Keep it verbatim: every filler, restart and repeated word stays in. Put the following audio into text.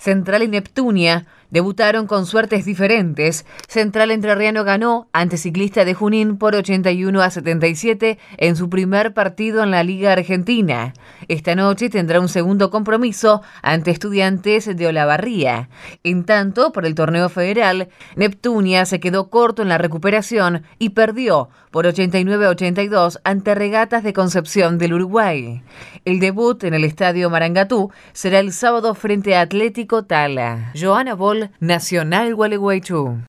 Central y Neptunia debutaron con suertes diferentes. Central Entrerriano ganó ante Ciclista de Junín por ochenta y uno a setenta y siete en su primer partido en la Liga Argentina. Esta noche tendrá un segundo compromiso ante Estudiantes de Olavarría. En tanto, por el torneo federal, Neptunia se quedó corto en la recuperación y perdió por ochenta y nueve a ochenta y dos ante Regatas de Concepción del Uruguay. El debut en el Estadio Marangatú será el sábado frente a Atlético Tala. Joana Boll, Nacional Gualeguaychú.